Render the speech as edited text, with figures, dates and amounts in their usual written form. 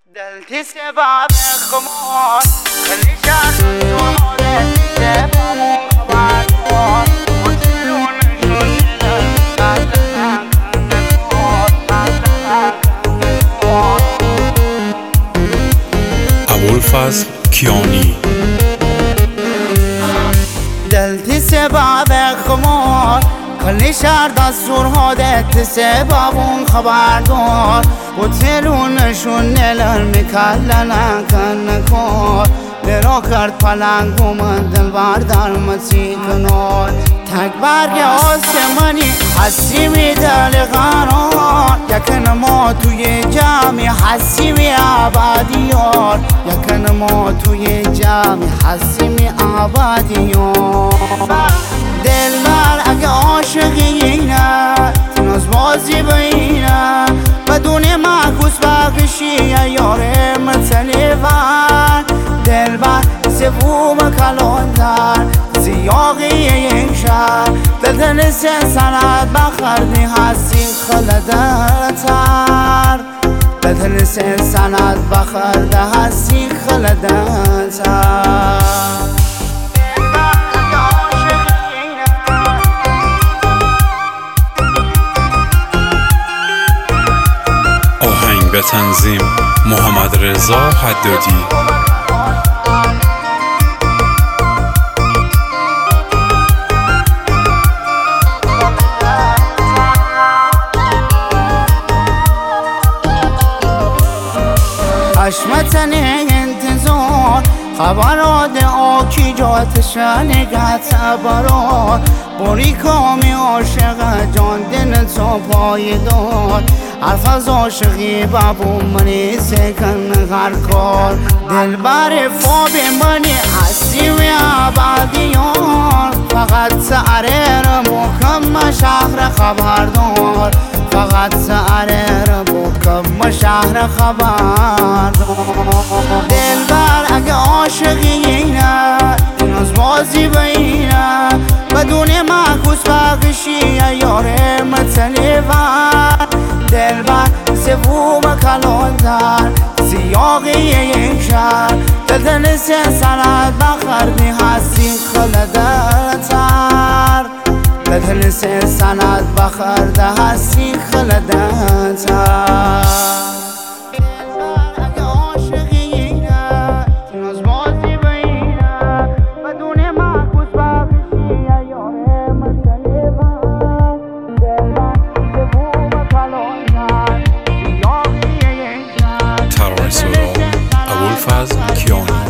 دلتی سبب خمار خلی شرد سواره سبب خبر دار مطلونشون ابوالفضل کیانی. دلتی سبب خمار کلی شهر دستور هادت سببون خبردار و تلونشون نلر میکلنن کن کار برا کرد پلنگ و من دل بردار مسی کنار تک برگ آسمانی حسی می دل قرار یکن ما توی جمعی حسی می عبادیار یکن ما توی جمعی حسی می عبادیار دلبر اگه عاشقی نه تناز بازی بینه بدون معکوس بقشی یار متلیفن دلبر سفوم کلندر زیاقی یک شهر دلتن سند بخردی هستی خلدتر دلتن سند بخرده هستی خلدتر آهنگ به تنظیم محمد رضا حدادی. حشمتن انتظار خبرات آکی جاتش نگت برار بری کامی عاشق جان دل تو پایدار حرف از عاشقی بابو منی سکن هر کار دلبر فاب منی حسی و عبادیار فقط سعره محکم شهر خبردار فقط سعره محکم شهر خبردار دلبر اگه عاشقی نه تناز بازی بینه بدون معکوس بقشی یار متلیفن دلبر سفوم کلندر زیاقی یک شهر دلتن سند بخردی هستی خلدتر دلتن سند بخرده هستی خلدتر ابوالفضل کیانی.